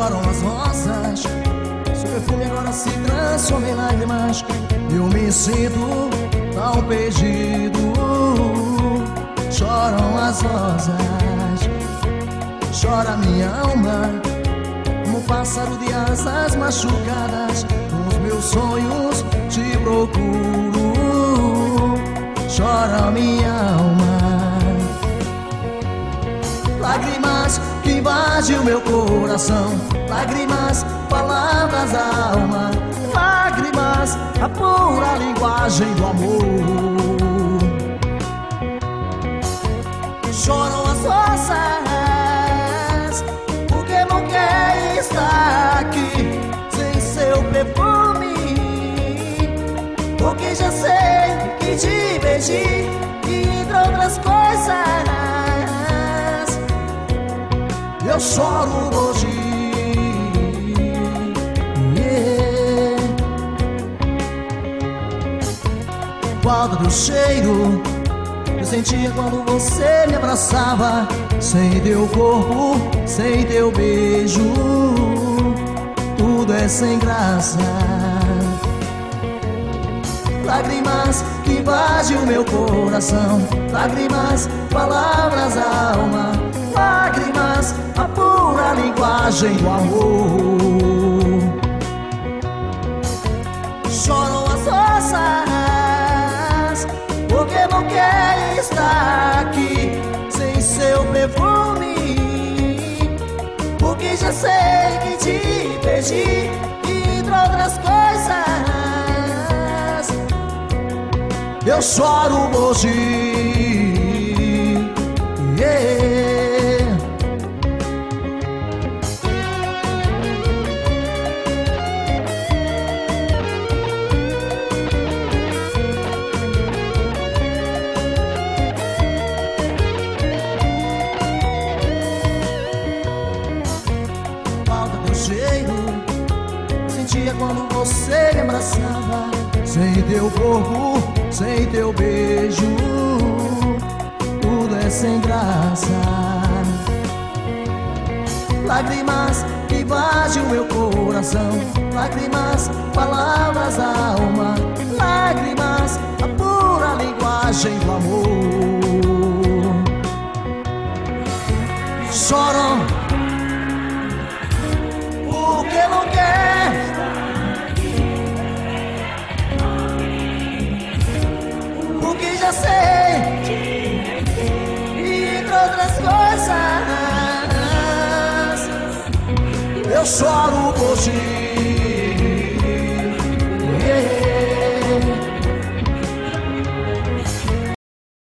choram as rosas, seu perfume agora se transforma em lágrimas. Eu me sinto tão perdido. Choram as rosas, chora minha alma, como um pássaro de asas machucadas. Nos meus sonhos te procuro. Chora minha alma, lágrimas que invadem o meu coração, lágrimas, palavras da alma, lágrimas, a pura linguagem do amor. Choram as rosas, porque não quer estar aqui sem seu perfume, porque já sei que te beijei e entre outras coisas eu choro hoje. Falta do cheiro eu sentia quando você me abraçava, sem teu corpo, sem teu beijo, tudo é sem graça. Lágrimas que invadem o meu coração, lágrimas, palavras da alma, lágrimas, a pura linguagem do amor. Choram as rosas, porque não quer estar aqui sem seu perfume, porque já sei que te perdi e entre outras coisas eu choro hoje. Falta teu cheiro, sentia quando você me abraçava, sem teu corpo, sem teu beijo, tudo é sem graça. Lágrimas que invadem o meu coração, lágrimas, palavras da alma, lágrimas, a pura linguagem do amor. Choram porque não quer, porque já sei, e entre outras coisas eu choro por ti.